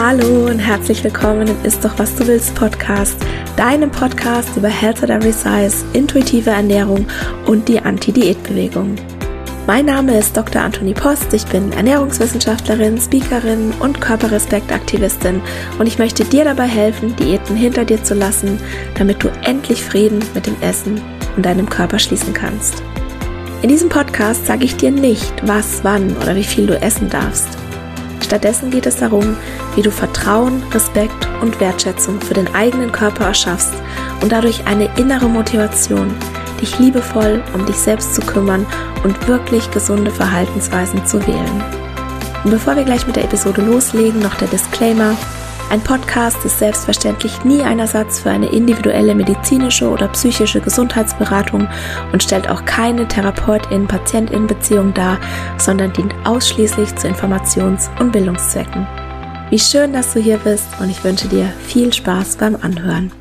Hallo und herzlich willkommen im Ist doch was du willst Podcast, deinem Podcast über Health at Every Size, intuitive Ernährung und die Anti-Diät-Bewegung. Mein Name ist Dr. Antonie Post, ich bin Ernährungswissenschaftlerin, Speakerin und Körperrespektaktivistin und ich möchte dir dabei helfen, Diäten hinter dir zu lassen, damit du endlich Frieden mit dem Essen und deinem Körper schließen kannst. In diesem Podcast sage ich dir nicht, was, wann oder wie viel du essen darfst. Stattdessen geht es darum, wie du Vertrauen, Respekt und Wertschätzung für den eigenen Körper erschaffst und dadurch eine innere Motivation, dich liebevoll um dich selbst zu kümmern und wirklich gesunde Verhaltensweisen zu wählen. Und bevor wir gleich mit der Episode loslegen, noch der Disclaimer: Ein Podcast ist selbstverständlich nie ein Ersatz für eine individuelle medizinische oder psychische Gesundheitsberatung und stellt auch keine Therapeutin-Patientin-Beziehung dar, sondern dient ausschließlich zu Informations- und Bildungszwecken. Wie schön, dass du hier bist und ich wünsche dir viel Spaß beim Anhören.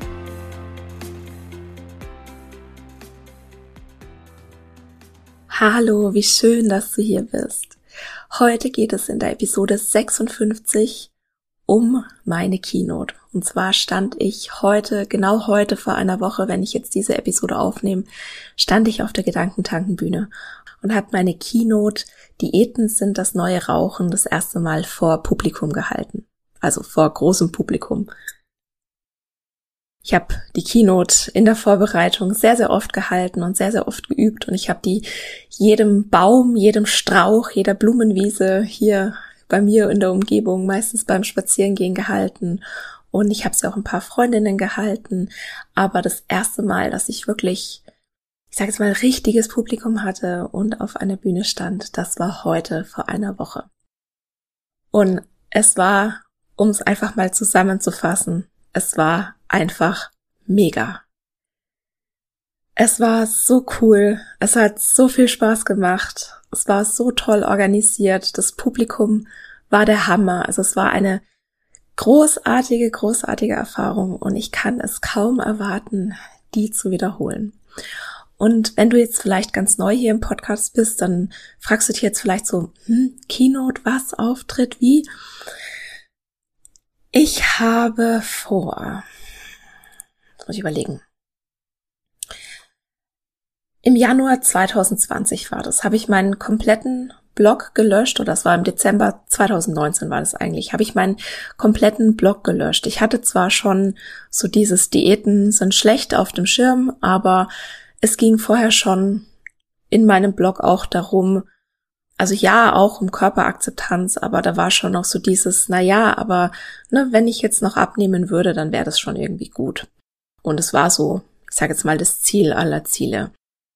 Hallo, wie schön, dass du hier bist. Heute geht es in der Episode 56 um meine Keynote. Und zwar stand ich genau heute vor einer Woche, wenn ich jetzt diese Episode aufnehme, stand ich auf der Gedankentankenbühne und habe meine Keynote Diäten sind das neue Rauchen das erste Mal vor Publikum gehalten. Also vor großem Publikum. Ich habe die Keynote in der Vorbereitung sehr, sehr oft gehalten und sehr, sehr oft geübt und ich habe die jedem Baum, jedem Strauch, jeder Blumenwiese hier bei mir in der Umgebung, meistens beim Spazierengehen gehalten und ich habe sie auch ein paar Freundinnen gehalten, aber das erste Mal, dass ich wirklich, ich sage jetzt mal, richtiges Publikum hatte und auf einer Bühne stand, das war heute vor einer Woche. Und es war, um es einfach mal zusammenzufassen, es war einfach mega. Es war so cool, es hat so viel Spaß gemacht. Es war so toll organisiert, das Publikum war der Hammer. Also es war eine großartige Erfahrung und ich kann es kaum erwarten, die zu wiederholen. Und wenn du jetzt vielleicht ganz neu hier im Podcast bist, dann fragst du dich jetzt vielleicht so, Keynote, was, Auftritt, wie? Ich habe vor, jetzt muss ich überlegen, im Januar 2020 war das, habe ich meinen kompletten Blog gelöscht, oder das war im Dezember 2019 war das eigentlich, habe ich meinen kompletten Blog gelöscht. Ich hatte zwar schon so dieses Diäten sind schlecht auf dem Schirm, aber es ging vorher schon in meinem Blog auch darum, also ja, auch um Körperakzeptanz, aber da war schon noch so dieses, aber wenn ich jetzt noch abnehmen würde, dann wäre das schon irgendwie gut. Und es war so, ich sage jetzt mal, das Ziel aller Ziele.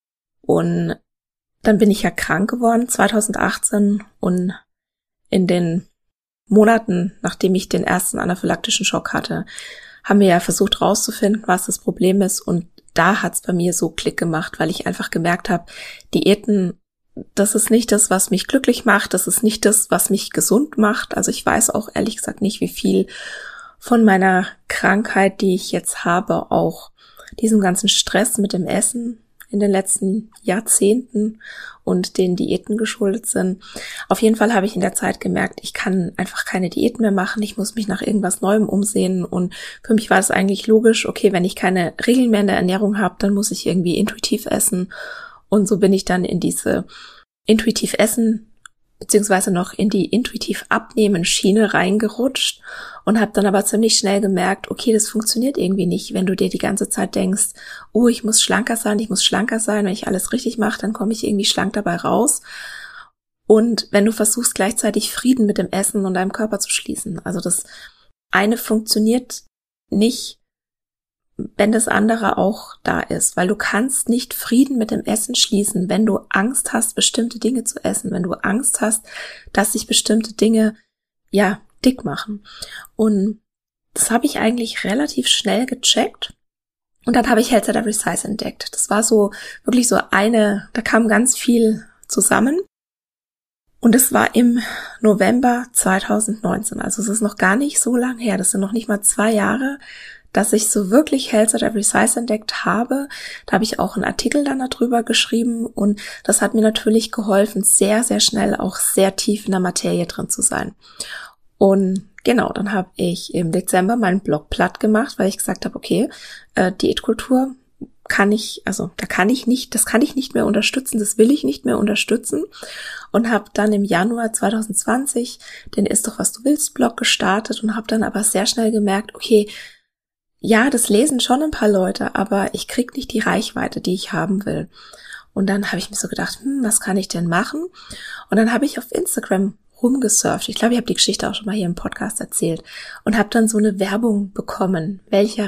Und dann bin ich ja krank geworden 2018 und in den Monaten, nachdem ich den ersten anaphylaktischen Schock hatte, haben wir ja versucht rauszufinden, was das Problem ist und da hat's bei mir so Klick gemacht, weil ich einfach gemerkt habe, Diäten, das ist nicht das, was mich glücklich macht, das ist nicht das, was mich gesund macht. Also ich weiß auch ehrlich gesagt nicht, wie viel von meiner Krankheit, die ich jetzt habe, auch diesem ganzen Stress mit dem Essen in den letzten Jahrzehnten und den Diäten geschuldet sind. Auf jeden Fall habe ich in der Zeit gemerkt, ich kann einfach keine Diäten mehr machen, ich muss mich nach irgendwas Neuem umsehen und für mich war es eigentlich logisch, okay, wenn ich keine Regeln mehr in der Ernährung habe, dann muss ich irgendwie intuitiv essen und so bin ich dann in diese intuitiv essen beziehungsweise noch in die intuitiv abnehmen Schiene reingerutscht und habe dann aber ziemlich schnell gemerkt, okay, das funktioniert irgendwie nicht, wenn du dir die ganze Zeit denkst, oh, ich muss schlanker sein, wenn ich alles richtig mache, dann komme ich irgendwie schlank dabei raus. Und wenn du versuchst gleichzeitig Frieden mit dem Essen und deinem Körper zu schließen, also das eine funktioniert nicht, wenn das andere auch da ist, weil du kannst nicht Frieden mit dem Essen schließen, wenn du Angst hast, bestimmte Dinge zu essen, wenn du Angst hast, dass sich bestimmte Dinge, dick machen. Und das habe ich eigentlich relativ schnell gecheckt und dann habe ich Health at Every Size entdeckt. Das war so, wirklich so da kam ganz viel zusammen und es war im November 2019, also es ist noch gar nicht so lang her, das sind noch nicht mal 2 Jahre, dass ich so wirklich Health at Every Size entdeckt habe. Da habe ich auch einen Artikel dann darüber geschrieben und das hat mir natürlich geholfen, sehr, sehr schnell auch sehr tief in der Materie drin zu sein. Und genau, dann habe ich im Dezember meinen Blog platt gemacht, weil ich gesagt habe, okay, Diätkultur das kann ich nicht mehr unterstützen, das will ich nicht mehr unterstützen, und habe dann im Januar 2020 den Ist doch was du willst Blog gestartet und habe dann aber sehr schnell gemerkt, okay, ja, das lesen schon ein paar Leute, aber ich krieg nicht die Reichweite, die ich haben will. Und dann habe ich mir so gedacht, was kann ich denn machen? Und dann habe ich auf Instagram rumgesurft. Ich glaube, ich habe die Geschichte auch schon mal hier im Podcast erzählt und habe dann so eine Werbung bekommen. Welcher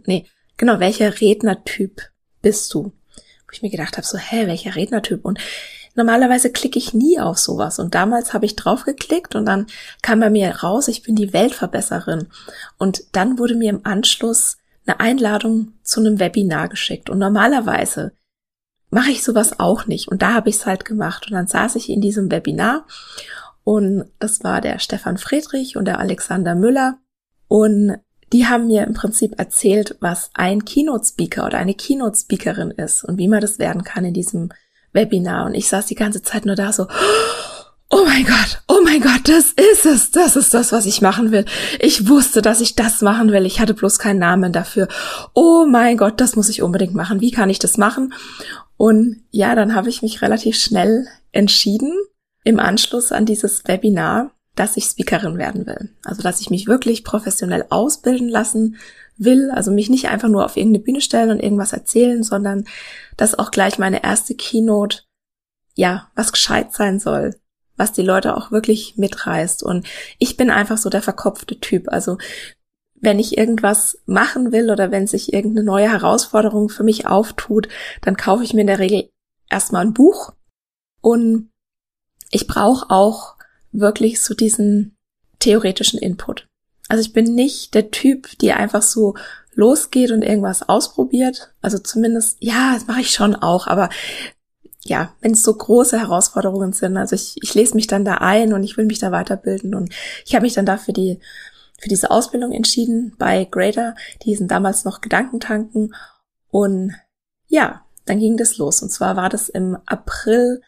Rednertyp bist du? Wo ich mir gedacht habe, so, welcher Rednertyp? Und normalerweise klicke ich nie auf sowas. Und damals habe ich drauf geklickt und dann kam bei mir raus, ich bin die Weltverbesserin. Und dann wurde mir im Anschluss eine Einladung zu einem Webinar geschickt. Und normalerweise mache ich sowas auch nicht. Und da habe ich es halt gemacht. Und dann saß ich in diesem Webinar und das war der Stefan Friedrich und der Alexander Müller. Und die haben mir im Prinzip erzählt, was ein Keynote-Speaker oder eine Keynote-Speakerin ist und wie man das werden kann in diesem Webinar. Und ich saß die ganze Zeit nur da so, oh mein Gott, das ist das, was ich machen will. Ich wusste, dass ich das machen will. Ich hatte bloß keinen Namen dafür. Oh mein Gott, das muss ich unbedingt machen. Wie kann ich das machen? Und ja, dann habe ich mich relativ schnell entschieden, im Anschluss an dieses Webinar, dass ich Speakerin werden will. Also, dass ich mich wirklich professionell ausbilden lassen will. Also mich nicht einfach nur auf irgendeine Bühne stellen und irgendwas erzählen, sondern dass auch gleich meine erste Keynote, was gescheit sein soll. Was die Leute auch wirklich mitreißt. Und ich bin einfach so der verkopfte Typ. Also wenn ich irgendwas machen will oder wenn sich irgendeine neue Herausforderung für mich auftut, dann kaufe ich mir in der Regel erstmal ein Buch. Und ich brauche auch wirklich so diesen theoretischen Input. Also ich bin nicht der Typ, die einfach so losgeht und irgendwas ausprobiert. Also zumindest, das mache ich schon auch, aber wenn es so große Herausforderungen sind, also ich lese mich dann da ein und ich will mich da weiterbilden und ich habe mich dann da für diese Ausbildung entschieden bei Greater, die hießen damals noch Gedankentanken, und dann ging das los, und zwar war das im April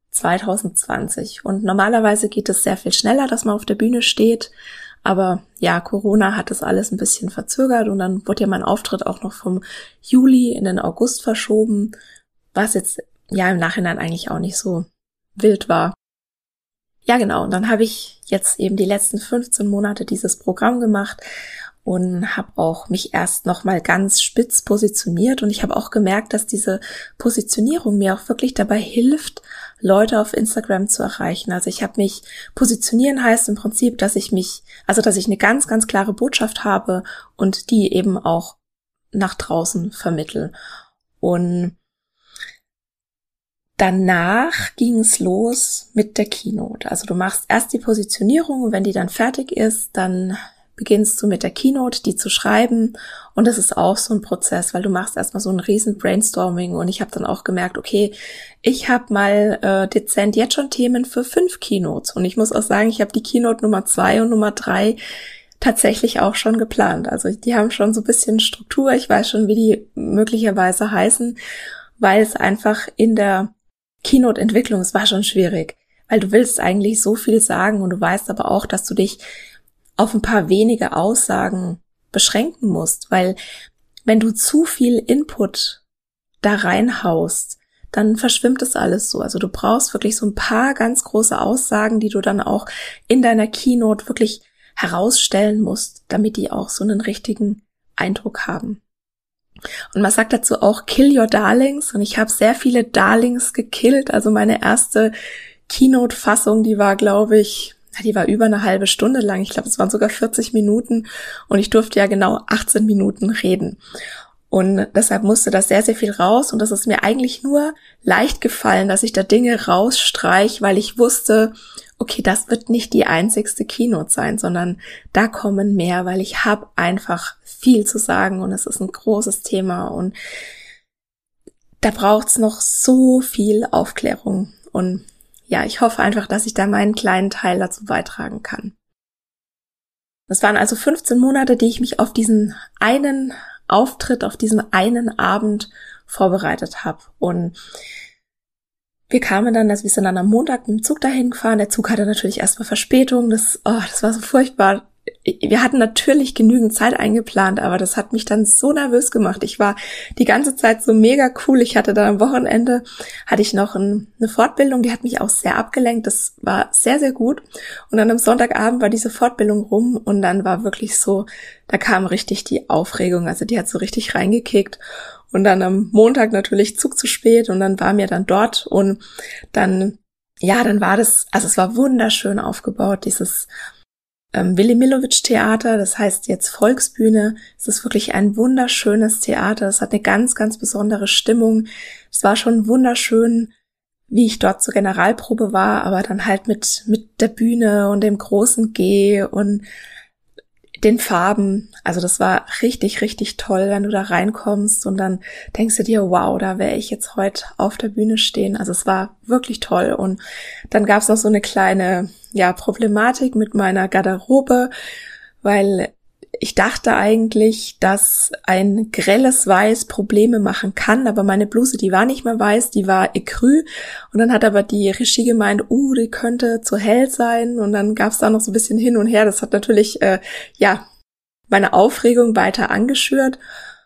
2020 und normalerweise geht es sehr viel schneller, dass man auf der Bühne steht, aber Corona hat das alles ein bisschen verzögert und dann wurde mein Auftritt auch noch vom Juli in den August verschoben, was jetzt im Nachhinein eigentlich auch nicht so wild war. Ja, genau. Und dann habe ich jetzt eben die letzten 15 Monate dieses Programm gemacht und habe auch mich erst nochmal ganz spitz positioniert. Und ich habe auch gemerkt, dass diese Positionierung mir auch wirklich dabei hilft, Leute auf Instagram zu erreichen. Also ich habe mich positionieren, heißt im Prinzip, dass ich eine ganz, ganz klare Botschaft habe und die eben auch nach draußen vermittle. Und danach ging es los mit der Keynote. Also du machst erst die Positionierung und wenn die dann fertig ist, dann beginnst du mit der Keynote, die zu schreiben. Und das ist auch so ein Prozess, weil du machst erstmal so ein riesen Brainstorming. Und ich habe dann auch gemerkt, okay, ich habe mal dezent jetzt schon Themen für 5 Keynotes. Und ich muss auch sagen, ich habe die Keynote Nummer 2 und Nummer 3 tatsächlich auch schon geplant. Also die haben schon so ein bisschen Struktur. Ich weiß schon, wie die möglicherweise heißen, weil es einfach in der Keynote-Entwicklung, es war schon schwierig, weil du willst eigentlich so viel sagen und du weißt aber auch, dass du dich auf ein paar wenige Aussagen beschränken musst, weil wenn du zu viel Input da reinhaust, dann verschwimmt das alles so. Also du brauchst wirklich so ein paar ganz große Aussagen, die du dann auch in deiner Keynote wirklich herausstellen musst, damit die auch so einen richtigen Eindruck haben. Und man sagt dazu auch kill your darlings, und ich habe sehr viele Darlings gekillt. Also meine erste Keynote-Fassung, die war, glaube ich, die war über eine halbe Stunde lang. Ich glaube, es waren sogar 40 Minuten und ich durfte ja genau 18 Minuten reden. Und deshalb musste das sehr, sehr viel raus und das ist mir eigentlich nur leicht gefallen, dass ich da Dinge rausstreich, weil ich wusste, okay, das wird nicht die einzigste Keynote sein, sondern da kommen mehr, weil ich habe einfach viel zu sagen und es ist ein großes Thema und da braucht's noch so viel Aufklärung und ich hoffe einfach, dass ich da meinen kleinen Teil dazu beitragen kann. Das waren also 15 Monate, die ich mich auf diesen einen Auftritt, auf diesen einen Abend vorbereitet habe und wir kamen dann, also wir sind dann am Montag mit dem Zug dahin gefahren. Der Zug hatte natürlich erstmal Verspätung. Das war so furchtbar. Wir hatten natürlich genügend Zeit eingeplant, aber das hat mich dann so nervös gemacht. Ich war die ganze Zeit so mega cool. Ich hatte dann am Wochenende, hatte ich noch eine Fortbildung, die hat mich auch sehr abgelenkt. Das war sehr, sehr gut. Und dann am Sonntagabend war diese Fortbildung rum und dann war wirklich so, da kam richtig die Aufregung. Also die hat so richtig reingekickt. Und dann am Montag natürlich Zug zu spät und dann waren wir dann dort und dann war das, also es war wunderschön aufgebaut, dieses Willy-Millowitsch-Theater, das heißt jetzt Volksbühne. Es ist wirklich ein wunderschönes Theater. Es hat eine ganz, ganz besondere Stimmung. Es war schon wunderschön, wie ich dort zur Generalprobe war, aber dann halt mit der Bühne und dem großen G und den Farben. Also das war richtig, richtig toll, wenn du da reinkommst und dann denkst du dir, wow, da wäre ich jetzt heute auf der Bühne stehen. Also es war wirklich toll. Und dann gab es noch so eine kleine, Problematik mit meiner Garderobe, weil ich dachte eigentlich, dass ein grelles Weiß Probleme machen kann, aber meine Bluse, die war nicht mehr weiß, die war ecru. Und dann hat aber die Regie gemeint, die könnte zu hell sein. Und dann gab es da noch so ein bisschen hin und her. Das hat natürlich, meine Aufregung weiter angeschürt.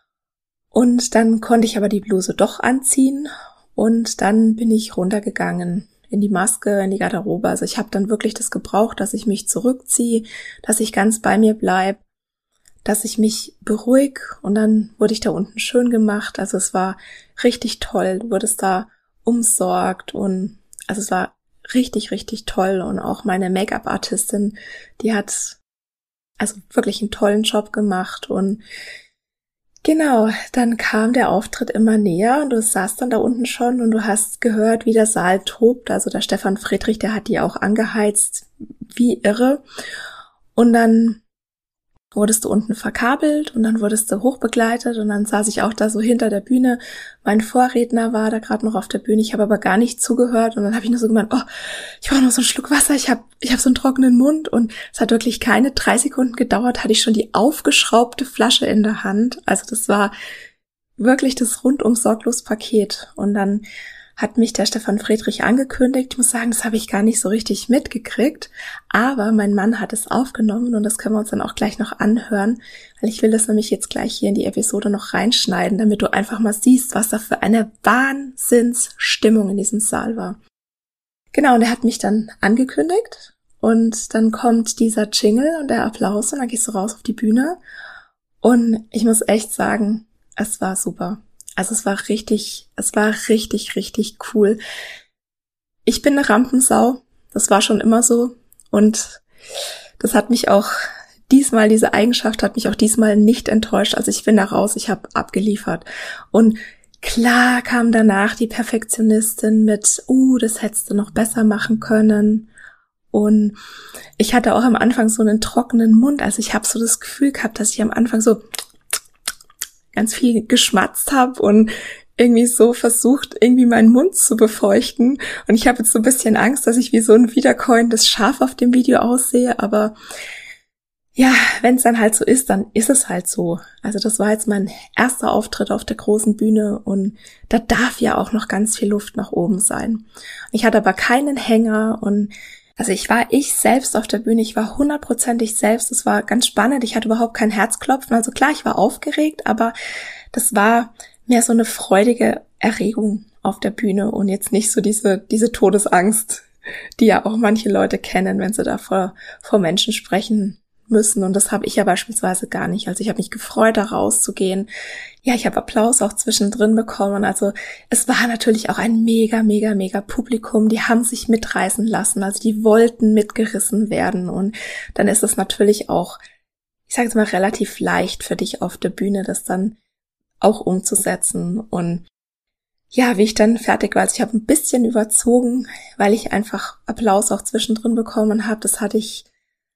Und dann konnte ich aber die Bluse doch anziehen. Und dann bin ich runtergegangen in die Maske, in die Garderobe. Also ich habe dann wirklich das gebraucht, dass ich mich zurückziehe, dass ich ganz bei mir bleib, dass ich mich beruhig und dann wurde ich da unten schön gemacht. Also es war richtig toll. Du wurdest da umsorgt und also es war richtig, richtig toll. Und auch meine Make-up-Artistin, die hat also wirklich einen tollen Job gemacht. Und genau, dann kam der Auftritt immer näher und du saßt dann da unten schon und du hast gehört, wie der Saal tobt. Also der Stefan Friedrich, der hat die auch angeheizt wie irre. Und dann wurdest du unten verkabelt und dann wurdest du hochbegleitet und dann saß ich auch da so hinter der Bühne. Mein Vorredner war da gerade noch auf der Bühne, ich habe aber gar nicht zugehört und dann habe ich nur so gemeint, ich brauche noch so einen Schluck Wasser, ich hab so einen trockenen Mund und es hat wirklich keine 3 Sekunden gedauert, hatte ich schon die aufgeschraubte Flasche in der Hand. Also das war wirklich das rundum sorglos Paket und dann hat mich der Stefan Friedrich angekündigt. Ich muss sagen, das habe ich gar nicht so richtig mitgekriegt, aber mein Mann hat es aufgenommen und das können wir uns dann auch gleich noch anhören, weil ich will das nämlich jetzt gleich hier in die Episode noch reinschneiden, damit du einfach mal siehst, was da für eine Wahnsinnsstimmung in diesem Saal war. Genau, und er hat mich dann angekündigt und dann kommt dieser Jingle und der Applaus und dann gehst du raus auf die Bühne und ich muss echt sagen, es war super. Also es war richtig, richtig cool. Ich bin eine Rampensau, das war schon immer so und das hat mich auch diesmal, diese Eigenschaft hat mich auch diesmal nicht enttäuscht. Also ich bin da raus, ich habe abgeliefert und klar kam danach die Perfektionistin mit, das hättest du noch besser machen können. Und ich hatte auch am Anfang so einen trockenen Mund, also ich habe so das Gefühl gehabt, dass ich am Anfang so ganz viel geschmatzt habe und irgendwie so versucht, irgendwie meinen Mund zu befeuchten. Und ich habe jetzt so ein bisschen Angst, dass ich wie so ein wiederkäuendes Schaf auf dem Video aussehe. Aber ja, wenn es dann halt so ist, dann ist es halt so. Also das war jetzt mein erster Auftritt auf der großen Bühne und da darf ja auch noch ganz viel Luft nach oben sein. Ich hatte aber keinen Hänger und also ich war ich selbst auf der Bühne, ich war 100%ig selbst, es war ganz spannend, ich hatte überhaupt kein Herzklopfen, also klar, ich war aufgeregt, aber das war mehr so eine freudige Erregung auf der Bühne und jetzt nicht so diese Todesangst, die ja auch manche Leute kennen, wenn sie da vor Menschen sprechen müssen und das habe ich ja beispielsweise gar nicht. Also ich habe mich gefreut, da rauszugehen. Ja, ich habe Applaus auch zwischendrin bekommen. Also es war natürlich auch ein mega, mega, mega Publikum. Die haben sich mitreißen lassen. Also die wollten mitgerissen werden und dann ist es natürlich auch, ich sage jetzt mal, relativ leicht für dich auf der Bühne, das dann auch umzusetzen. Und ja, wie ich dann fertig war, also ich habe ein bisschen überzogen, weil ich einfach Applaus auch zwischendrin bekommen habe. Das hatte ich,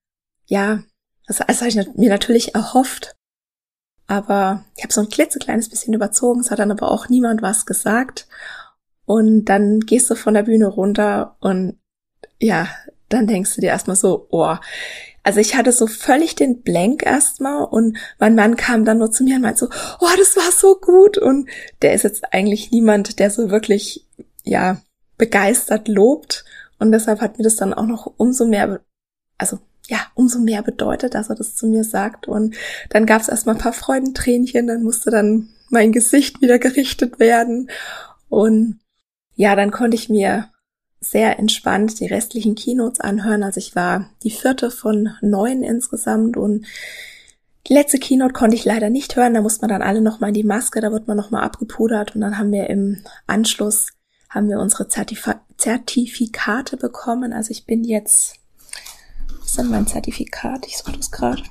das habe ich mir natürlich erhofft, aber ich habe so ein klitzekleines bisschen überzogen, es hat dann aber auch niemand was gesagt und dann gehst du von der Bühne runter und ja, dann denkst du dir erstmal so, also ich hatte so völlig den Blank erstmal und mein Mann kam dann nur zu mir und meinte so, das war so gut und der ist jetzt eigentlich niemand, der so wirklich, begeistert lobt. Und deshalb hat mir das dann auch noch umso mehr bedeutet, dass er das zu mir sagt. Und dann gab es erstmal ein paar Freudentränchen, dann musste dann mein Gesicht wieder gerichtet werden. Und ja, dann konnte ich mir sehr entspannt die restlichen Keynotes anhören. Also ich war die 4. von 9 insgesamt und die letzte Keynote konnte ich leider nicht hören. Da musste man dann alle nochmal in die Maske, da wird man nochmal abgepudert und dann haben wir im Anschluss unsere Zertifikate bekommen. Also ich bin jetzt, was ist denn mein Zertifikat? Ich suche das gerade.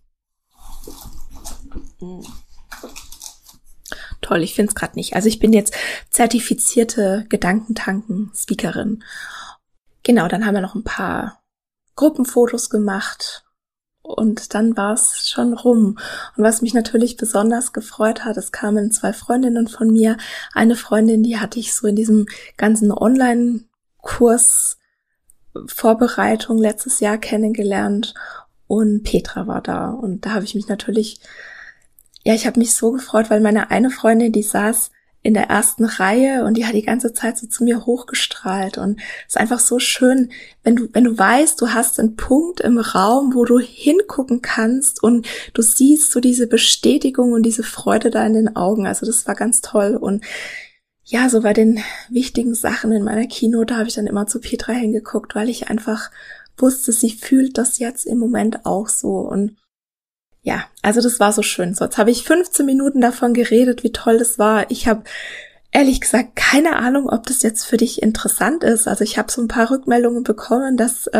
Toll, ich finde es gerade nicht. Also ich bin jetzt zertifizierte Gedankentanken-Speakerin. Genau, dann haben wir noch ein paar Gruppenfotos gemacht und dann war es schon rum. Und was mich natürlich besonders gefreut hat, es kamen 2 Freundinnen von mir. Eine Freundin, die hatte ich so in diesem ganzen Online-Kurs Vorbereitung letztes Jahr kennengelernt und Petra war da. Und da habe ich mich natürlich, ich habe mich so gefreut, weil meine eine Freundin, die saß in der ersten Reihe und die hat die ganze Zeit so zu mir hochgestrahlt und es ist einfach so schön, wenn du weißt, du hast einen Punkt im Raum, wo du hingucken kannst und du siehst so diese Bestätigung und diese Freude da in den Augen. Also das war ganz toll und ja, so bei den wichtigen Sachen in meiner Keynote habe ich dann immer zu Petra hingeguckt, weil ich einfach wusste, sie fühlt das jetzt im Moment auch so und ja, also das war so schön. So, jetzt habe ich 15 Minuten davon geredet, wie toll das war. Ich habe ehrlich gesagt keine Ahnung, ob das jetzt für dich interessant ist. Also ich habe so ein paar Rückmeldungen bekommen, dass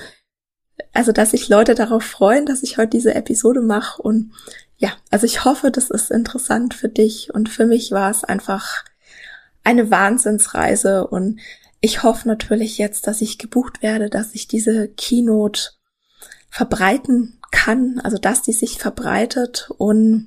sich Leute darauf freuen, dass ich heute diese Episode mache. Und ja, also ich hoffe, das ist interessant für dich. Und für mich war es einfach eine Wahnsinnsreise. Und ich hoffe natürlich jetzt, dass ich gebucht werde, dass ich diese Keynote verbreiten kann, also dass die sich verbreitet und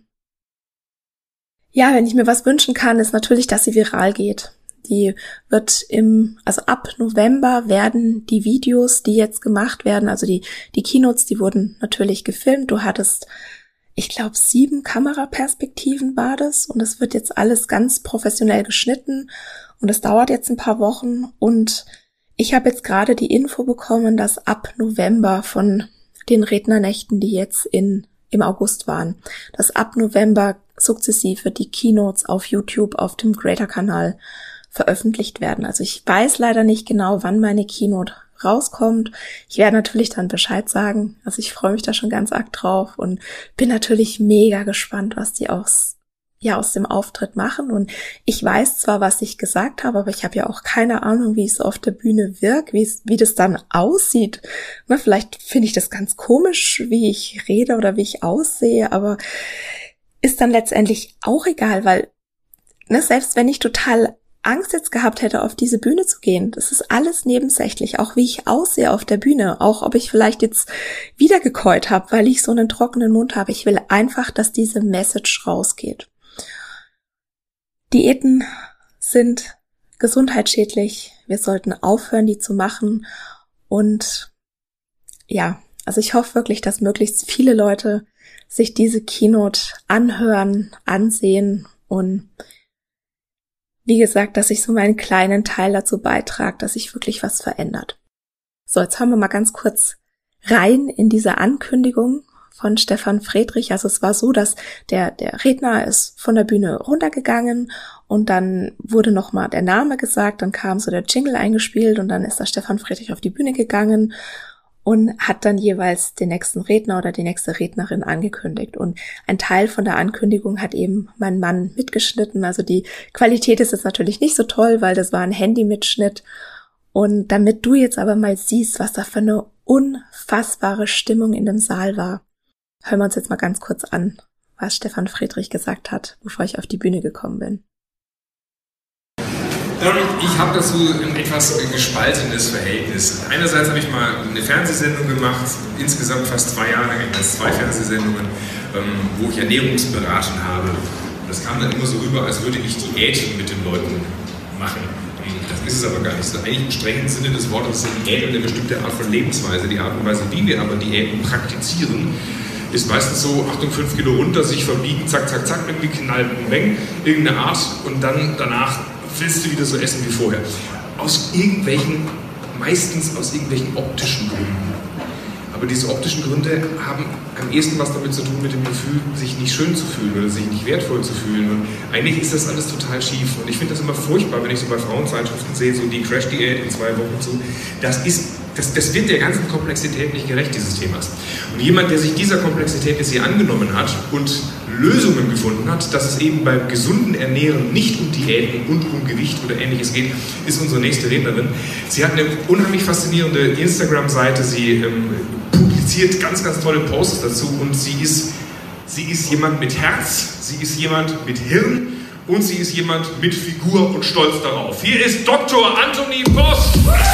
ja, wenn ich mir was wünschen kann, ist natürlich, dass sie viral geht. Die wird ab November werden die Videos, die jetzt gemacht werden, also die Keynotes, die wurden natürlich gefilmt. Du hattest, ich glaube, 7 Kameraperspektiven war das und es wird jetzt alles ganz professionell geschnitten und es dauert jetzt ein paar Wochen und ich habe jetzt gerade die Info bekommen, dass ab November von den Rednernächten, die jetzt im August waren, dass ab November sukzessive die Keynotes auf YouTube auf dem Creator-Kanal veröffentlicht werden. Also ich weiß leider nicht genau, wann meine Keynote rauskommt. Ich werde natürlich dann Bescheid sagen. Also ich freue mich da schon ganz arg drauf und bin natürlich mega gespannt, was die aus dem Auftritt machen. Und ich weiß zwar, was ich gesagt habe, aber ich habe ja auch keine Ahnung, wie es auf der Bühne wirkt, wie das dann aussieht. Na, vielleicht finde ich das ganz komisch, wie ich rede oder wie ich aussehe, aber ist dann letztendlich auch egal, weil selbst wenn ich total Angst jetzt gehabt hätte, auf diese Bühne zu gehen, das ist alles nebensächlich, auch wie ich aussehe auf der Bühne, auch ob ich vielleicht jetzt wieder gekäut habe, weil ich so einen trockenen Mund habe. Ich will einfach, dass diese Message rausgeht. Diäten sind gesundheitsschädlich. Wir sollten aufhören, die zu machen. Und ja, also ich hoffe wirklich, dass möglichst viele Leute sich diese Keynote anhören, ansehen und wie gesagt, dass ich so meinen kleinen Teil dazu beitrage, dass sich wirklich was verändert. So, jetzt hören wir mal ganz kurz rein in diese Ankündigung von Stefan Friedrich. Also es war so, dass der Redner ist von der Bühne runtergegangen und dann wurde nochmal der Name gesagt, dann kam so der Jingle eingespielt und dann ist der Stefan Friedrich auf die Bühne gegangen und hat dann jeweils den nächsten Redner oder die nächste Rednerin angekündigt. Und ein Teil von der Ankündigung hat eben mein Mann mitgeschnitten. Also die Qualität ist jetzt natürlich nicht so toll, weil das war ein Handymitschnitt. Und damit du jetzt aber mal siehst, was da für eine unfassbare Stimmung in dem Saal war, hören wir uns jetzt mal ganz kurz an, was Stefan Friedrich gesagt hat, bevor ich auf die Bühne gekommen bin. Ich habe dazu ein etwas gespaltenes Verhältnis. Einerseits habe ich mal eine Fernsehsendung gemacht, insgesamt fast 2 Jahre lang, als 2 Fernsehsendungen, wo ich Ernährungsberatung habe. Das kam dann immer so rüber, als würde ich Diät mit den Leuten machen. Das ist es aber gar nicht so. Eigentlich im strengen Sinne des Wortes ist Diät eine bestimmte Art von Lebensweise. Die Art und Weise, wie wir aber Diäten praktizieren, ist meistens so, Achtung, 5 Kilo runter, sich verbiegen, zack, zack, zack, irgendwie knallen, bang, irgendeine Art und dann danach willst du wieder so essen wie vorher. meistens aus irgendwelchen optischen Gründen. Aber diese optischen Gründe haben am ehesten was damit zu tun mit dem Gefühl, sich nicht schön zu fühlen oder sich nicht wertvoll zu fühlen. Und eigentlich ist das alles total schief. Und ich finde das immer furchtbar, wenn ich so bei Frauenzeitschriften sehe, so die Crash-Diät in 2 Wochen zu. Das wird der ganzen Komplexität nicht gerecht, dieses Themas. Und jemand, der sich dieser Komplexität jetzt hier angenommen hat und Lösungen gefunden hat, dass es eben beim gesunden Ernähren nicht um Diäten und um Gewicht oder Ähnliches geht, ist unsere nächste Rednerin. Sie hat eine unheimlich faszinierende Instagram-Seite, sie publiziert ganz, ganz tolle Posts dazu und sie ist jemand mit Herz, sie ist jemand mit Hirn und sie ist jemand mit Figur und Stolz darauf. Hier ist Dr. Anthony Post!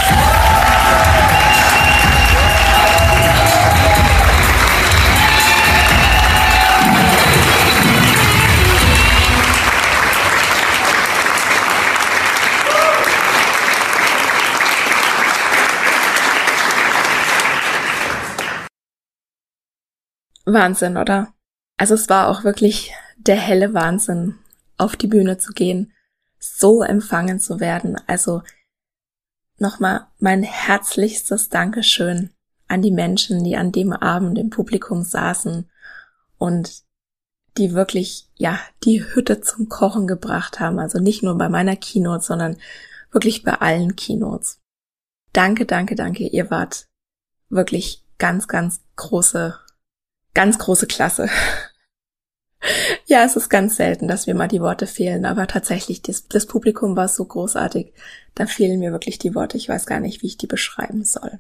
Wahnsinn, oder? Also es war auch wirklich der helle Wahnsinn, auf die Bühne zu gehen, so empfangen zu werden. Also nochmal mein herzlichstes Dankeschön an die Menschen, die an dem Abend im Publikum saßen und die wirklich, die Hütte zum Kochen gebracht haben. Also nicht nur bei meiner Keynote, sondern wirklich bei allen Keynotes. Danke, danke, danke. Ihr wart wirklich ganz, ganz große Klasse. Ja, es ist ganz selten, dass mir mal die Worte fehlen, aber tatsächlich, das Publikum war so großartig, da fehlen mir wirklich die Worte, ich weiß gar nicht, wie ich die beschreiben soll.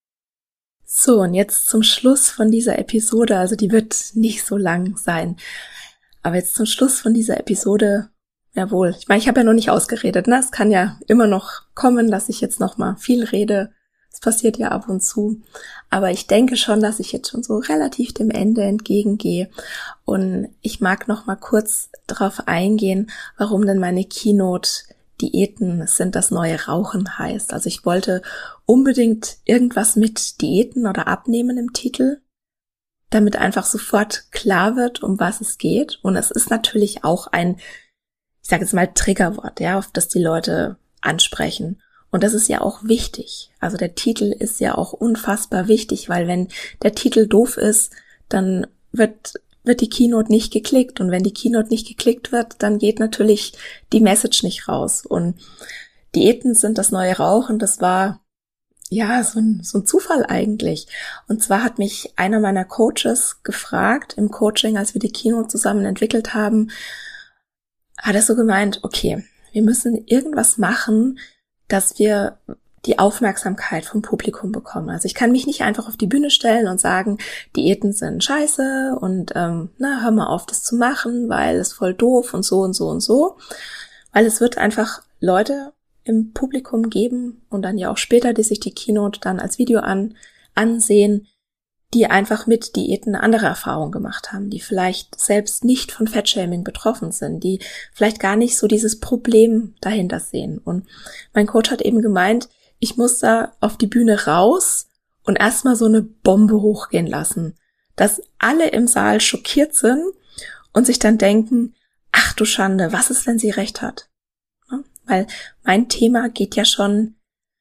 So, und jetzt zum Schluss von dieser Episode, also die wird nicht so lang sein, aber jetzt zum Schluss von dieser Episode, jawohl, ich meine, ich habe ja noch nicht ausgeredet, ne? Es kann ja immer noch kommen, dass ich jetzt noch mal viel rede. Es passiert ja ab und zu, aber ich denke schon, dass ich jetzt schon so relativ dem Ende entgegengehe und ich mag noch mal kurz darauf eingehen, warum denn meine Keynote Diäten sind das neue Rauchen heißt. Also ich wollte unbedingt irgendwas mit Diäten oder Abnehmen im Titel, damit einfach sofort klar wird, um was es geht und es ist natürlich auch ein, ich sage jetzt mal Triggerwort, ja, auf das die Leute ansprechen. Und das ist ja auch wichtig. Also der Titel ist ja auch unfassbar wichtig, weil wenn der Titel doof ist, dann wird die Keynote nicht geklickt. Und wenn die Keynote nicht geklickt wird, dann geht natürlich die Message nicht raus. Und Diäten sind das neue Rauchen. Das war ja so ein Zufall eigentlich. Und zwar hat mich einer meiner Coaches gefragt im Coaching, als wir die Keynote zusammen entwickelt haben, hat er so gemeint, okay, wir müssen irgendwas machen, dass wir die Aufmerksamkeit vom Publikum bekommen. Also ich kann mich nicht einfach auf die Bühne stellen und sagen, Diäten sind scheiße und hör mal auf, das zu machen, weil es voll doof und so und so und so. Weil es wird einfach Leute im Publikum geben und dann ja auch später, die sich die Keynote dann als Video ansehen, die einfach mit Diäten eine andere Erfahrungen gemacht haben, die vielleicht selbst nicht von Fettshaming betroffen sind, die vielleicht gar nicht so dieses Problem dahinter sehen. Und mein Coach hat eben gemeint, ich muss da auf die Bühne raus und erstmal so eine Bombe hochgehen lassen, dass alle im Saal schockiert sind und sich dann denken, ach du Schande, was ist, wenn sie recht hat? Ja, weil mein Thema geht ja schon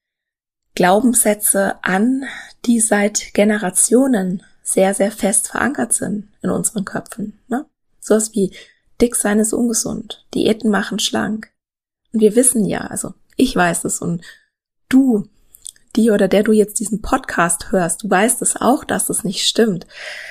Glaubenssätze an, die seit Generationen sehr, sehr fest verankert sind in unseren Köpfen. Ne? Sowas wie dick sein ist ungesund, Diäten machen schlank. Und wir wissen ja, also ich weiß es und du, die oder der du jetzt diesen Podcast hörst, du weißt es auch, dass es nicht stimmt.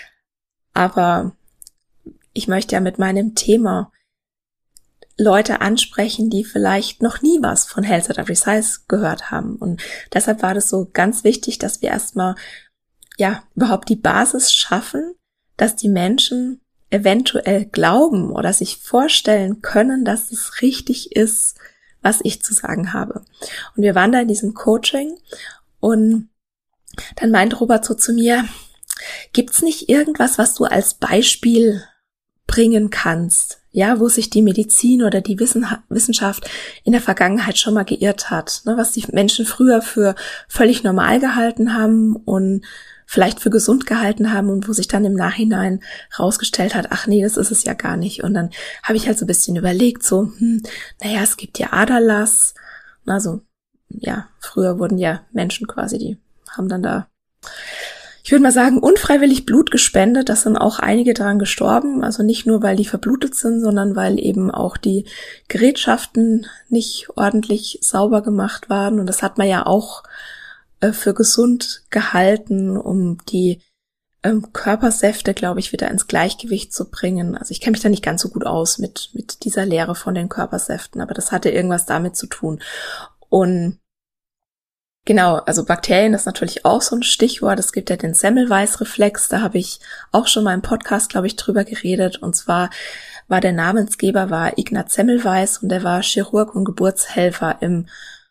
Aber ich möchte ja mit meinem Thema Leute ansprechen, die vielleicht noch nie was von Health at Every Size gehört haben. Und deshalb war das so ganz wichtig, dass wir erstmal überhaupt die Basis schaffen, dass die Menschen eventuell glauben oder sich vorstellen können, dass es richtig ist, was ich zu sagen habe. Und wir waren da in diesem Coaching und dann meint Robert so zu mir, gibt's nicht irgendwas, was du als Beispiel bringen kannst? Ja, wo sich die Medizin oder die Wissenschaft in der Vergangenheit schon mal geirrt hat, ne, was die Menschen früher für völlig normal gehalten haben und vielleicht für gesund gehalten haben und wo sich dann im Nachhinein rausgestellt hat, ach nee, das ist es ja gar nicht. Und dann habe ich halt so ein bisschen überlegt, so, es gibt ja Aderlass, also ja, früher wurden ja Menschen quasi, die haben dann da, ich würde mal sagen, unfreiwillig Blut gespendet. Das sind auch einige daran gestorben. Also nicht nur, weil die verblutet sind, sondern weil eben auch die Gerätschaften nicht ordentlich sauber gemacht waren. Und das hat man ja auch für gesund gehalten, um die Körpersäfte, glaube ich, wieder ins Gleichgewicht zu bringen. Also ich kenne mich da nicht ganz so gut aus mit dieser Lehre von den Körpersäften, aber das hatte irgendwas damit zu tun. Und genau, also Bakterien ist natürlich auch so ein Stichwort. Es gibt ja den Semmelweis-Reflex, da habe ich auch schon mal im Podcast, glaube ich, drüber geredet. Und zwar war der Namensgeber Ignaz Semmelweis und der war Chirurg und Geburtshelfer im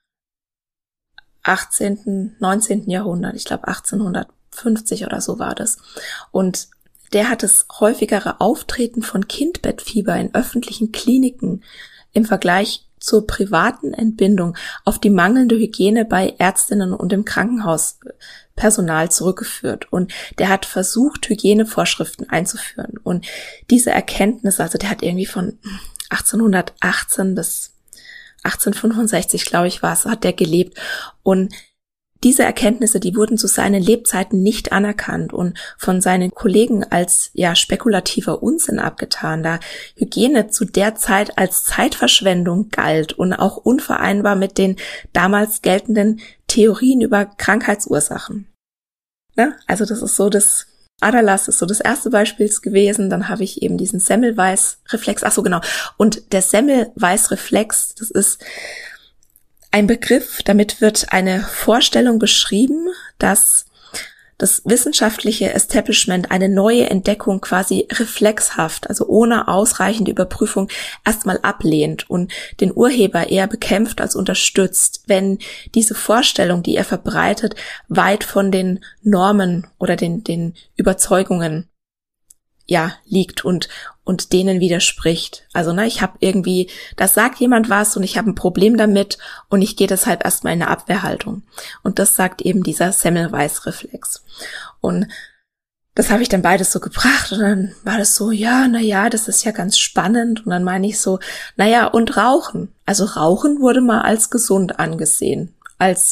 18., 19. Jahrhundert. Ich glaube 1850 oder so war das. Und der hat das häufigere Auftreten von Kindbettfieber in öffentlichen Kliniken im Vergleich zur privaten Entbindung auf die mangelnde Hygiene bei Ärztinnen und im Krankenhauspersonal zurückgeführt. Und der hat versucht, Hygienevorschriften einzuführen. Und diese Erkenntnis, also der hat irgendwie von 1818 bis 1865, glaube ich, hat der gelebt. Und diese Erkenntnisse, die wurden zu seinen Lebzeiten nicht anerkannt und von seinen Kollegen als spekulativer Unsinn abgetan, da Hygiene zu der Zeit als Zeitverschwendung galt und auch unvereinbar mit den damals geltenden Theorien über Krankheitsursachen. Ne? Also das ist so das Aderlass ist so das erste Beispiel gewesen. Dann habe ich eben diesen Semmelweis-Reflex. Ach so, genau. Und der Semmelweis-Reflex, das ist ein Begriff, damit wird eine Vorstellung beschrieben, dass das wissenschaftliche Establishment eine neue Entdeckung quasi reflexhaft, also ohne ausreichende Überprüfung, erstmal ablehnt und den Urheber eher bekämpft als unterstützt, wenn diese Vorstellung, die er verbreitet, weit von den Normen oder den Überzeugungen liegt und denen widerspricht. Also ich habe irgendwie, da sagt jemand was und ich habe ein Problem damit und ich gehe deshalb erstmal in eine Abwehrhaltung. Und das sagt eben dieser Semmelweis-Reflex. Und das habe ich dann beides so gebracht und dann war das so, das ist ja ganz spannend. Und dann meine ich so, und Rauchen. Also Rauchen wurde mal als gesund angesehen, als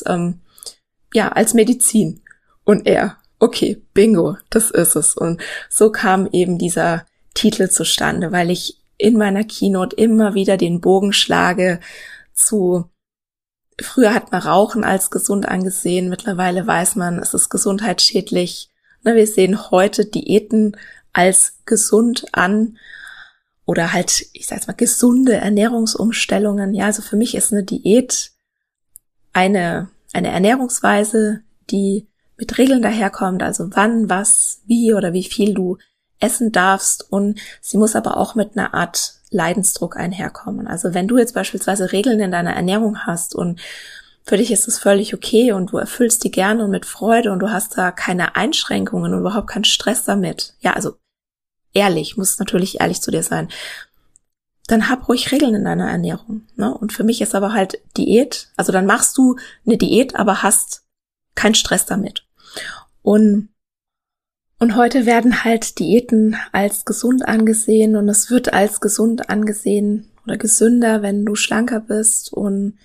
Medizin. Und okay, bingo, das ist es. Und so kam eben dieser Titel zustande, weil ich in meiner Keynote immer wieder den Bogen schlage zu, früher hat man Rauchen als gesund angesehen, mittlerweile weiß man, es ist gesundheitsschädlich. Wir sehen heute Diäten als gesund an oder halt, ich sag jetzt mal, gesunde Ernährungsumstellungen. Ja, also für mich ist eine Diät eine Ernährungsweise, die mit Regeln daherkommt, also wann, was, wie oder wie viel du essen darfst, und sie muss aber auch mit einer Art Leidensdruck einherkommen. Also wenn du jetzt beispielsweise Regeln in deiner Ernährung hast und für dich ist es völlig okay und du erfüllst die gerne und mit Freude und du hast da keine Einschränkungen und überhaupt keinen Stress damit, also muss natürlich ehrlich zu dir sein, dann hab ruhig Regeln in deiner Ernährung. Ne? Und für mich ist aber halt Diät, also dann machst du eine Diät, aber hast keinen Stress damit. Und heute werden halt Diäten als gesund angesehen und es wird als gesund angesehen oder gesünder, wenn du schlanker bist. Und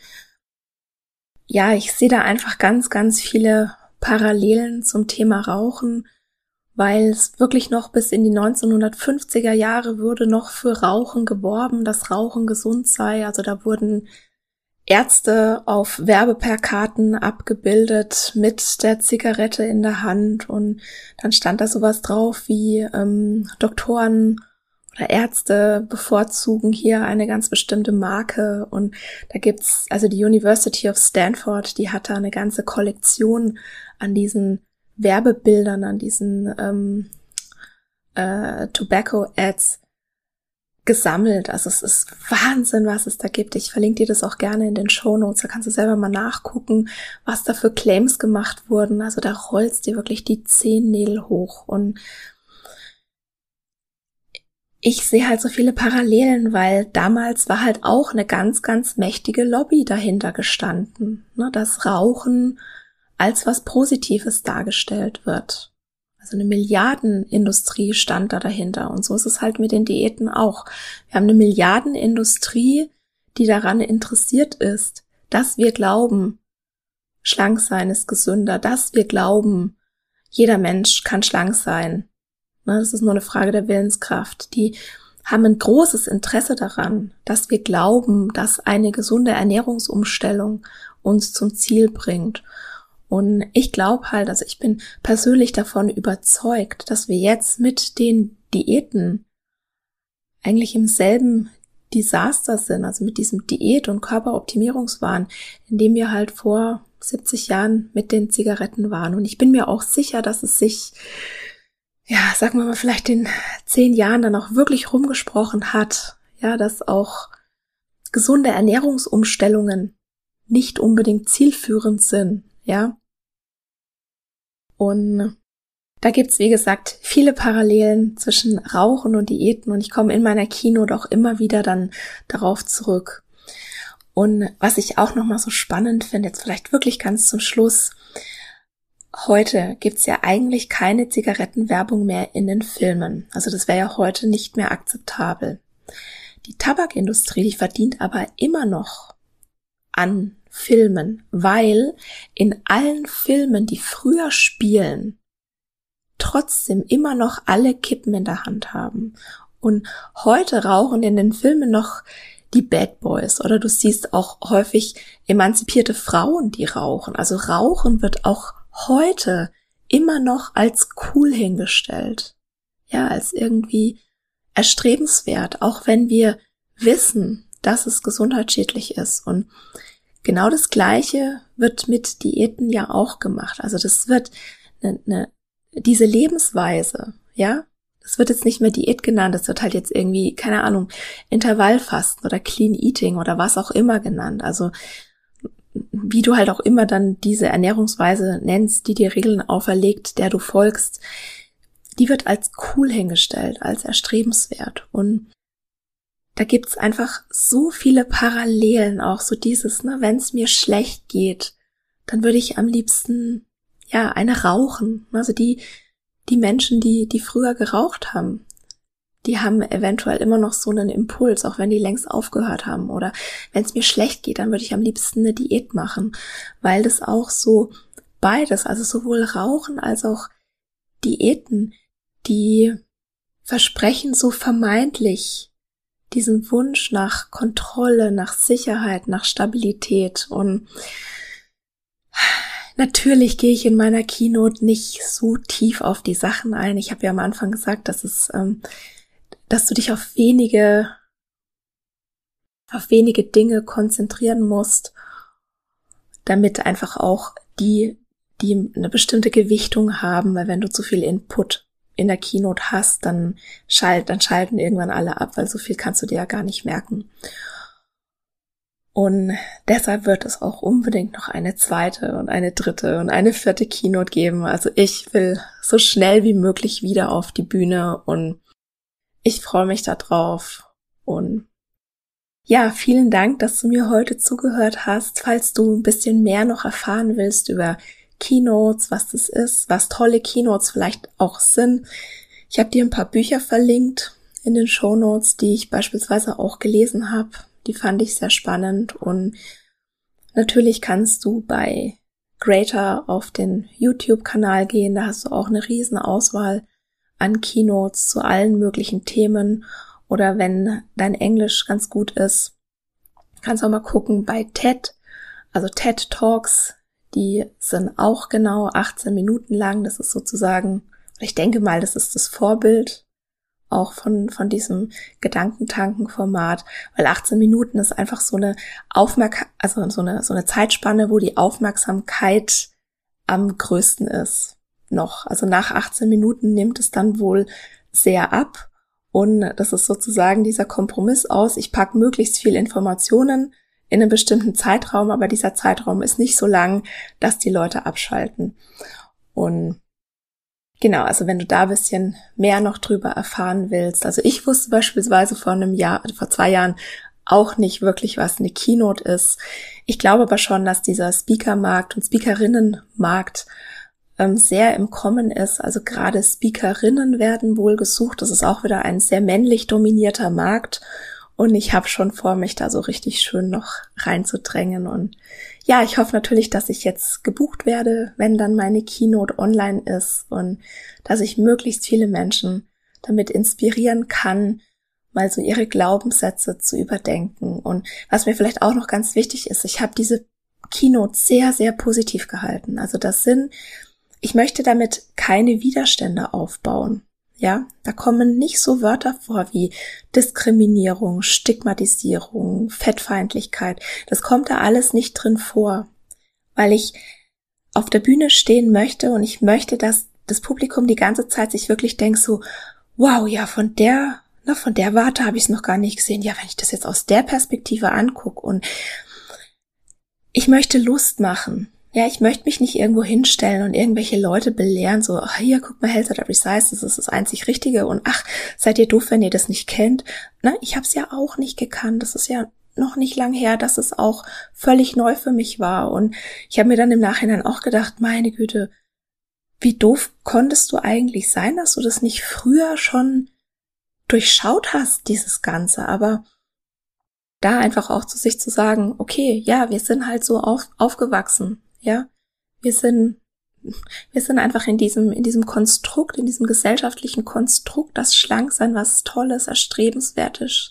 ich sehe da einfach ganz, ganz viele Parallelen zum Thema Rauchen, weil es wirklich noch bis in die 1950er Jahre wurde noch für Rauchen geworben, dass Rauchen gesund sei. Also da wurden Ärzte auf Werbeplakaten abgebildet mit der Zigarette in der Hand und dann stand da sowas drauf wie Doktoren oder Ärzte bevorzugen hier eine ganz bestimmte Marke, und da gibt's also die University of Stanford, die hat da eine ganze Kollektion an diesen Werbebildern, an diesen Tobacco Ads gesammelt. Also es ist Wahnsinn, was es da gibt. Ich verlinke dir das auch gerne in den Shownotes. Da kannst du selber mal nachgucken, was da für Claims gemacht wurden. Also da rollst dir wirklich die Zehennägel hoch. Und ich sehe halt so viele Parallelen, weil damals war halt auch eine ganz, ganz mächtige Lobby dahinter gestanden, ne, dass Rauchen als was Positives dargestellt wird. Also eine Milliardenindustrie stand da dahinter. Und so ist es halt mit den Diäten auch. Wir haben eine Milliardenindustrie, die daran interessiert ist, dass wir glauben, schlank sein ist gesünder, dass wir glauben, jeder Mensch kann schlank sein. Das ist nur eine Frage der Willenskraft. Die haben ein großes Interesse daran, dass wir glauben, dass eine gesunde Ernährungsumstellung uns zum Ziel bringt. Und ich glaube halt, also ich bin persönlich davon überzeugt, dass wir jetzt mit den Diäten eigentlich im selben Desaster sind, also mit diesem Diät- und Körperoptimierungswahn, in dem wir halt vor 70 Jahren mit den Zigaretten waren. Und ich bin mir auch sicher, dass es sich, ja, sagen wir mal, vielleicht in 10 Jahren dann auch wirklich rumgesprochen hat, ja, dass auch gesunde Ernährungsumstellungen nicht unbedingt zielführend sind, ja. Und da gibt's, wie gesagt, viele Parallelen zwischen Rauchen und Diäten und ich komme in meiner Keynote auch immer wieder dann darauf zurück. Und was ich auch nochmal so spannend finde, jetzt vielleicht wirklich ganz zum Schluss, heute gibt's ja eigentlich keine Zigarettenwerbung mehr in den Filmen. Also das wäre ja heute nicht mehr akzeptabel. Die Tabakindustrie, die verdient aber immer noch an Filmen, weil in allen Filmen, die früher spielen, trotzdem immer noch alle Kippen in der Hand haben. Und heute rauchen in den Filmen noch die Bad Boys oder du siehst auch häufig emanzipierte Frauen, die rauchen. Also Rauchen wird auch heute immer noch als cool hingestellt. Ja, als irgendwie erstrebenswert, auch wenn wir wissen, dass es gesundheitsschädlich ist. Und genau das Gleiche wird mit Diäten ja auch gemacht. Also das wird diese Lebensweise, ja, das wird jetzt nicht mehr Diät genannt, das wird halt jetzt irgendwie, keine Ahnung, Intervallfasten oder Clean Eating oder was auch immer genannt. Also wie du halt auch immer dann diese Ernährungsweise nennst, die dir Regeln auferlegt, der du folgst, die wird als cool hingestellt, als erstrebenswert. Und da gibt's einfach so viele Parallelen, auch so dieses, wenn es mir schlecht geht, dann würde ich am liebsten, ja, eine rauchen. Also die Menschen, die früher geraucht haben, die haben eventuell immer noch so einen Impuls, auch wenn die längst aufgehört haben. Oder wenn es mir schlecht geht, dann würde ich am liebsten eine Diät machen, weil das auch so beides, also sowohl Rauchen als auch Diäten, die versprechen so vermeintlich diesen Wunsch nach Kontrolle, nach Sicherheit, nach Stabilität. Und natürlich gehe ich in meiner Keynote nicht so tief auf die Sachen ein. Ich habe ja am Anfang gesagt, dass du dich auf wenige Dinge konzentrieren musst, damit einfach auch die eine bestimmte Gewichtung haben, weil wenn du zu viel Input in der Keynote hast, dann schalten irgendwann alle ab, weil so viel kannst du dir ja gar nicht merken. Und deshalb wird es auch unbedingt noch eine zweite und eine dritte und eine vierte Keynote geben. Also ich will so schnell wie möglich wieder auf die Bühne und ich freue mich da drauf. Und ja, vielen Dank, dass du mir heute zugehört hast. Falls du ein bisschen mehr noch erfahren willst über Keynotes, was das ist, was tolle Keynotes vielleicht auch sind. Ich habe dir ein paar Bücher verlinkt in den Shownotes, die ich beispielsweise auch gelesen habe. Die fand ich sehr spannend und natürlich kannst du bei Greater auf den YouTube-Kanal gehen. Da hast du auch eine riesen Auswahl an Keynotes zu allen möglichen Themen. Oder wenn dein Englisch ganz gut ist, kannst du auch mal gucken bei TED, also TED Talks. Die sind auch genau 18 Minuten lang. Das ist sozusagen, ich denke mal, das ist das Vorbild auch von diesem Gedankentanken-Format, weil 18 Minuten ist einfach so eine so eine Zeitspanne, wo die Aufmerksamkeit am größten ist noch. Also nach 18 Minuten nimmt es dann wohl sehr ab und das ist sozusagen dieser Kompromiss aus, ich packe möglichst viel Informationen in einem bestimmten Zeitraum, aber dieser Zeitraum ist nicht so lang, dass die Leute abschalten. Und genau, also wenn du da ein bisschen mehr noch drüber erfahren willst. Also ich wusste beispielsweise vor 2 Jahren auch nicht wirklich, was eine Keynote ist. Ich glaube aber schon, dass dieser Speakermarkt und Speakerinnenmarkt sehr im Kommen ist. Also gerade Speakerinnen werden wohl gesucht. Das ist auch wieder ein sehr männlich dominierter Markt. Und ich habe schon vor, mich da so richtig schön noch reinzudrängen. Und ja, ich hoffe natürlich, dass ich jetzt gebucht werde, wenn dann meine Keynote online ist und dass ich möglichst viele Menschen damit inspirieren kann, mal so ihre Glaubenssätze zu überdenken. Und was mir vielleicht auch noch ganz wichtig ist, ich habe diese Keynote sehr, sehr positiv gehalten. Also ich möchte damit keine Widerstände aufbauen. Ja, da kommen nicht so Wörter vor wie Diskriminierung, Stigmatisierung, Fettfeindlichkeit. Das kommt da alles nicht drin vor, weil ich auf der Bühne stehen möchte und ich möchte, dass das Publikum die ganze Zeit sich wirklich denkt so, wow, ja, von der Warte habe ich es noch gar nicht gesehen. Ja, wenn ich das jetzt aus der Perspektive angucke und ich möchte Lust machen. Ja, ich möchte mich nicht irgendwo hinstellen und irgendwelche Leute belehren, so, ach, hier, guck mal, Health at Every Size, das ist das einzig Richtige und ach, seid ihr doof, wenn ihr das nicht kennt. Na, ich habe es ja auch nicht gekannt, das ist ja noch nicht lang her, dass es auch völlig neu für mich war und ich habe mir dann im Nachhinein auch gedacht, meine Güte, wie doof konntest du eigentlich sein, dass du das nicht früher schon durchschaut hast, dieses Ganze, aber da einfach auch zu sich zu sagen, okay, ja, wir sind halt so aufgewachsen. Ja, wir sind einfach in diesem Konstrukt, in diesem gesellschaftlichen Konstrukt, das Schlanksein was Tolles, Erstrebenswertes,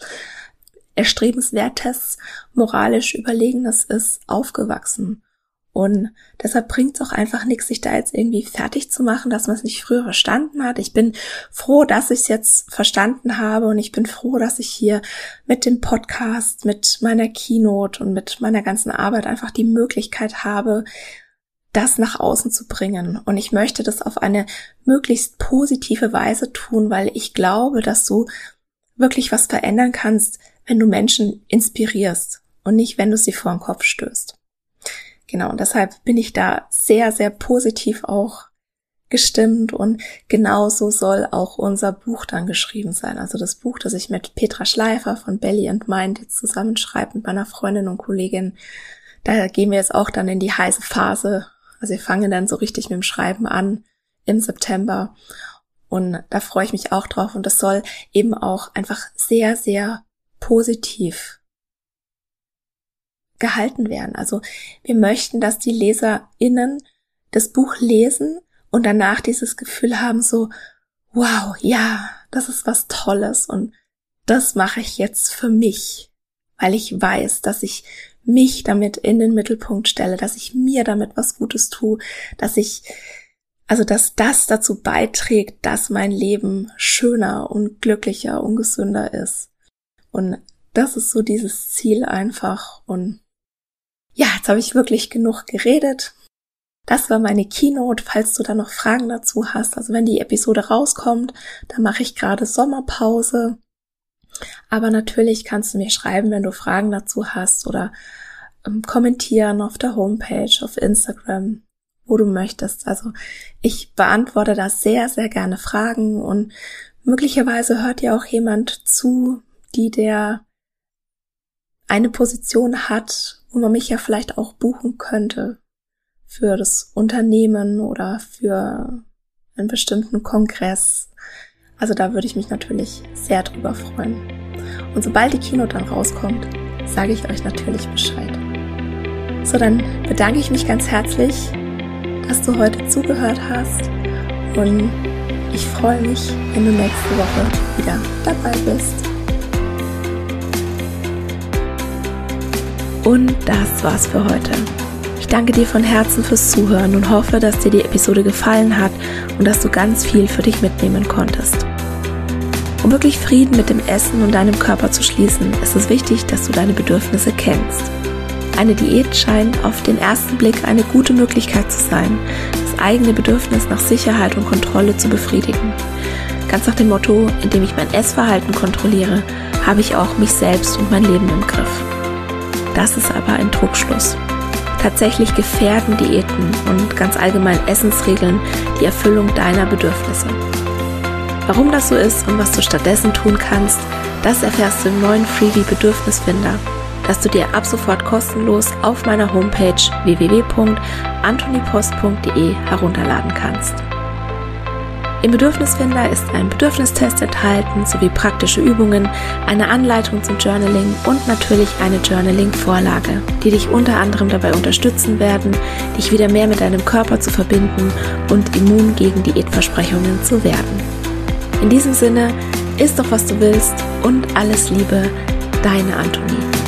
moralisch Überlegenes ist, aufgewachsen. Und deshalb bringt es auch einfach nichts, sich da jetzt irgendwie fertig zu machen, dass man es nicht früher verstanden hat. Ich bin froh, dass ich es jetzt verstanden habe und ich bin froh, dass ich hier mit dem Podcast, mit meiner Keynote und mit meiner ganzen Arbeit einfach die Möglichkeit habe, das nach außen zu bringen. Und ich möchte das auf eine möglichst positive Weise tun, weil ich glaube, dass du wirklich was verändern kannst, wenn du Menschen inspirierst und nicht, wenn du sie vor den Kopf stößt. Genau, und deshalb bin ich da sehr, sehr positiv auch gestimmt und genauso soll auch unser Buch dann geschrieben sein. Also das Buch, das ich mit Petra Schleifer von Belly and Mind jetzt zusammenschreibe mit meiner Freundin und Kollegin, da gehen wir jetzt auch dann in die heiße Phase. Also wir fangen dann so richtig mit dem Schreiben an im September und da freue ich mich auch drauf und das soll eben auch einfach sehr, sehr positiv gehalten werden. Also wir möchten, dass die LeserInnen das Buch lesen und danach dieses Gefühl haben so, wow, ja, das ist was Tolles und das mache ich jetzt für mich, weil ich weiß, dass ich mich damit in den Mittelpunkt stelle, dass ich mir damit was Gutes tue, dass das dazu beiträgt, dass mein Leben schöner und glücklicher und gesünder ist. Und das ist so dieses Ziel einfach und ja, jetzt habe ich wirklich genug geredet. Das war meine Keynote, falls du da noch Fragen dazu hast. Also wenn die Episode rauskommt, dann mache ich gerade Sommerpause. Aber natürlich kannst du mir schreiben, wenn du Fragen dazu hast oder kommentieren auf der Homepage, auf Instagram, wo du möchtest. Also ich beantworte da sehr, sehr gerne Fragen und möglicherweise hört dir auch jemand zu, der eine Position hat, wo man mich ja vielleicht auch buchen könnte für das Unternehmen oder für einen bestimmten Kongress. Also da würde ich mich natürlich sehr drüber freuen. Und sobald die Keynote dann rauskommt, sage ich euch natürlich Bescheid. So, dann bedanke ich mich ganz herzlich, dass du heute zugehört hast und ich freue mich, wenn du nächste Woche wieder dabei bist. Und das war's für heute. Ich danke dir von Herzen fürs Zuhören und hoffe, dass dir die Episode gefallen hat und dass du ganz viel für dich mitnehmen konntest. Um wirklich Frieden mit dem Essen und deinem Körper zu schließen, ist es wichtig, dass du deine Bedürfnisse kennst. Eine Diät scheint auf den ersten Blick eine gute Möglichkeit zu sein, das eigene Bedürfnis nach Sicherheit und Kontrolle zu befriedigen. Ganz nach dem Motto, indem ich mein Essverhalten kontrolliere, habe ich auch mich selbst und mein Leben im Griff. Das ist aber ein Trugschluss. Tatsächlich gefährden Diäten und ganz allgemein Essensregeln die Erfüllung deiner Bedürfnisse. Warum das so ist und was du stattdessen tun kannst, das erfährst du im neuen Freebie Bedürfnisfinder, das du dir ab sofort kostenlos auf meiner Homepage www.antonipost.de herunterladen kannst. Im Bedürfnisfinder ist ein Bedürfnistest enthalten, sowie praktische Übungen, eine Anleitung zum Journaling und natürlich eine Journaling-Vorlage, die dich unter anderem dabei unterstützen werden, dich wieder mehr mit deinem Körper zu verbinden und immun gegen Diätversprechungen zu werden. In diesem Sinne, iss doch, was du willst und alles Liebe, deine Antonie.